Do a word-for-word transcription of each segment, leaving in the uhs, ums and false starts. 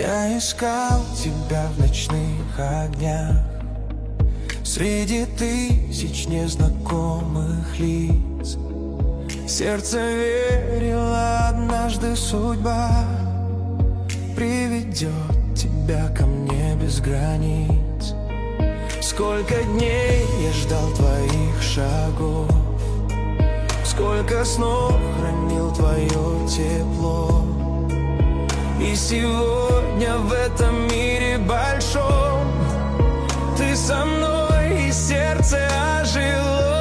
Я искал тебя в ночных огнях, среди тысяч незнакомых лиц. Сердце верило, однажды судьба приведет тебя ко мне без границ. Сколько дней я ждал твоих шагов, сколько снов хранил твое тепло. И сегодня в этом мире большом ты со мной, и сердце ожило.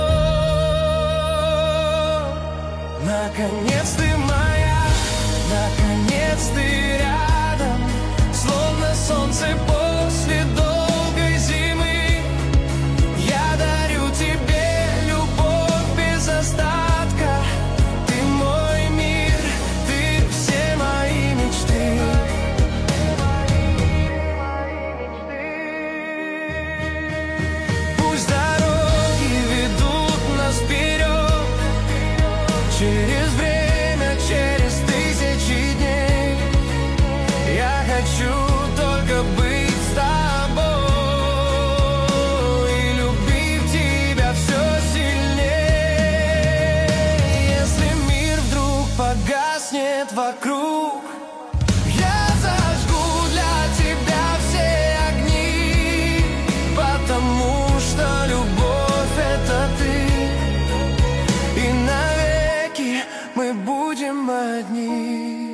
Наконец ты моя, наконец ты рядом, словно солнце после долгой зимы. Я дарю тебе любовь без остатка. Ты мой мир, ты все мои мечты. Пусть дороги ведут нас вперед, через время, через тысячи дней. Я хочу только быть с тобой и любить тебя все сильнее. Если мир вдруг погаснет вокруг, я зажгу для тебя все огни, потому что любовь — это ты, и навеки мы будем одни.